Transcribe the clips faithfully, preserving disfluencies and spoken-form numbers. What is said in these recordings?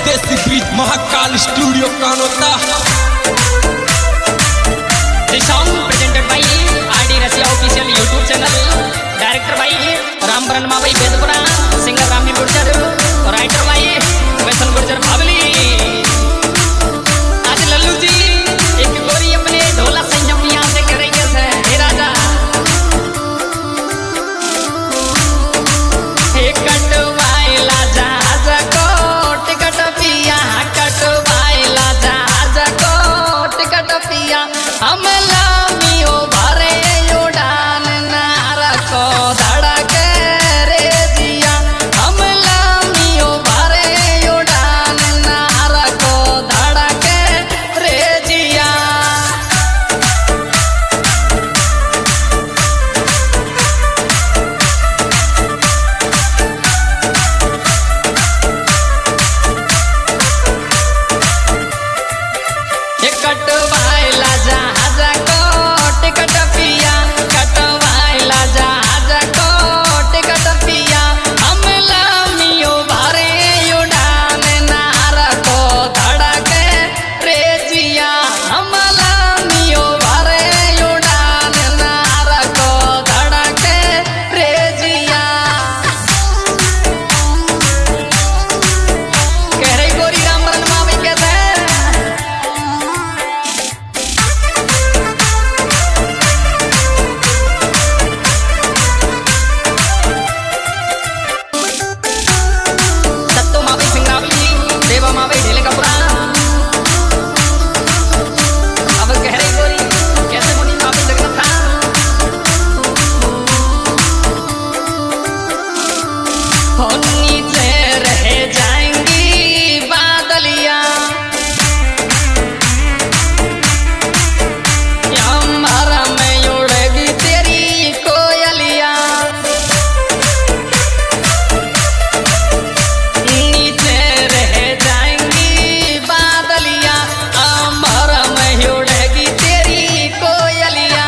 देसी Brij Mahakal studio Kanota. This song presented by R D Rasia official YouTube channel. Director by Rambaran Mavai Bedpura, singer Ramni Gurjar, writer by Vasan Gurjar Bhavli. आज लल्लू जी एक गोरी अपने ढोला संजम यहाँ से करेंगे से हे राजा हे कटवाइला जहाज को टिकट पिया कटवाइला जहाज को टिकट पिया हम लामियो भरे उड़ान नारा को धड़के रे जिया हम लामियो भरे उड़ान नारा को धड़के रे जिया कटवाइला जहाज को टिकट पिया कटवाइला जहाज को टिकट पिया हम लामियो भरे उड़ान नारा को धड़के रे जिया हम लामियो भरे उड़ान नारा को धड़के रे जिया कह रही गोरी रामबरन मावी कहते सत्तो मावे सिंगावली देवा मावे ढेले का पुराण अब कह रही गोरी कैसे मुनि मावे जगत था हो नीचे रह जाएंगी बादलिया हमारा में उड़ेगी तेरी कोयलिया नीचे रह जाएंगी बादलिया अमर में उड़ेगी तेरी कोयलिया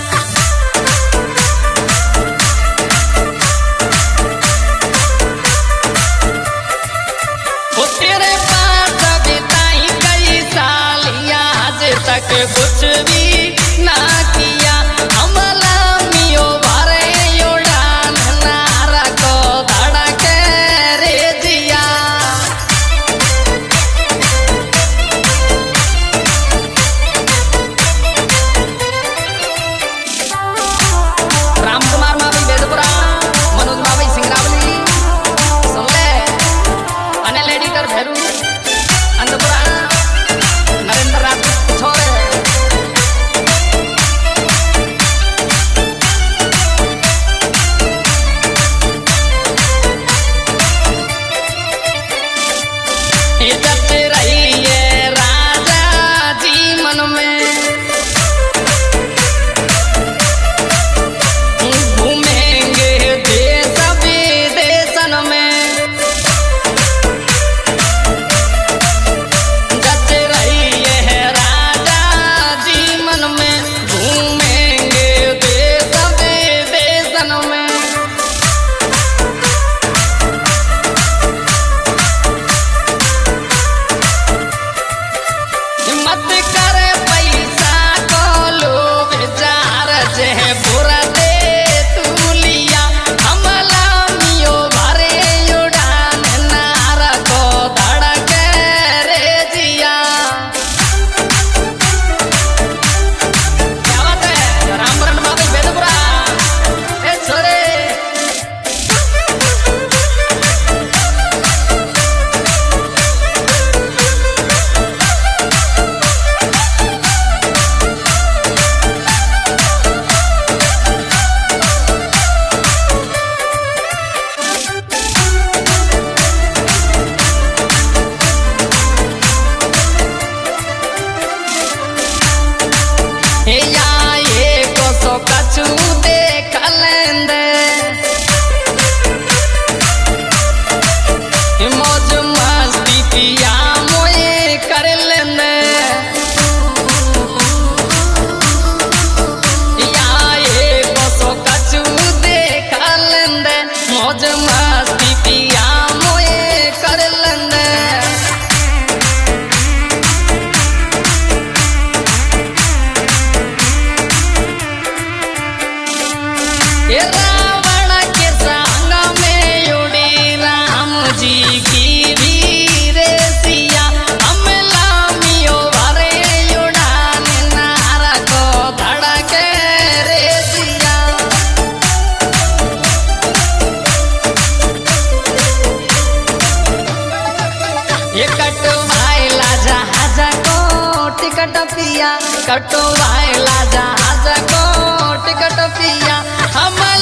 वो तेरे पास बिताई कई सालियां आज तक कुछ भी ना किया हम लामियो भरे उड़ान नारा को धड़के रे जिया राम कुमार मावी बेदपुरा मनोज मावी सिंगरावली सुन ले अनिल एडिटर भैरू अंधपुरा नरेंद्र राजपूत छोड़े ये जच रही है राजा जी मन में घूमेंगे देश विदेशन में जच रही है राजा जी मन में घूमेंगे देश विदेशन में मत करे पैसा को लोभ जार जे बुरा दे तू लिया हम लामियो भरे उड़ान नारा को धड़के रे जिया क्या बात है रामबरन मावी बेदपुरा ए छोरे हे या ये को कछु देख लेंदे मौज मस्ती पिया मोए कर लेंदे या ये को कछु देख लेंदे मौज मस्ती पिया मोए कर लेंदे टिकट पिया कटवाएला जहाज को टिकट पिया हम